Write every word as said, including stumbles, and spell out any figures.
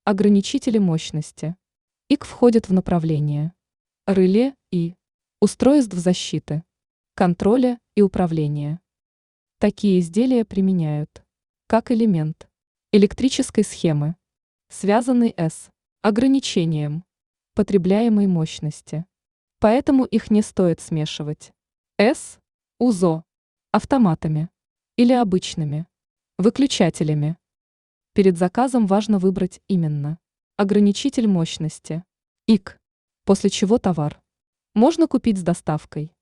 Ограничители мощности. ИК входит в направление реле и устройств защиты, контроля и управления. Такие изделия применяют как элемент электрической схемы, связанный с ограничением потребляемой мощности. Поэтому их не стоит смешивать с УЗО, автоматами или обычными выключателями. Перед заказом важно выбрать именно ограничитель мощности ИК, после чего товар можно купить с доставкой.